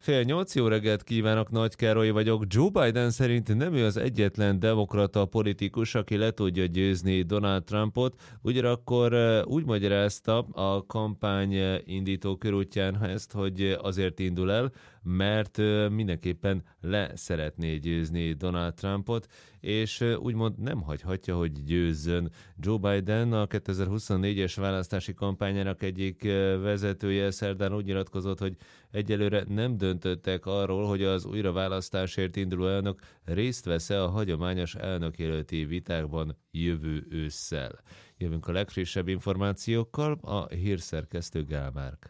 7:30, jó reggelt kívánok, Nagy Károly vagyok. Joe Biden szerint nem ő az egyetlen demokrata politikus, aki le tudja győzni Donald Trumpot, ugyanakkor úgy magyarázta a kampány indító körútján ezt, hogy azért indul el, mert mindenképpen le szeretné győzni Donald Trumpot, és úgymond nem hagyhatja, hogy győzzön. Joe Biden a 2024-es választási kampányának egyik vezetője szerdán úgy nyilatkozott, hogy egyelőre nem döntöttek arról, hogy az újraválasztásért induló elnök részt vesz-e a hagyományos elnökjelölti vitákban jövő ősszel. Jövünk a legfrissebb információkkal, a hírszerkesztő Gál Márk.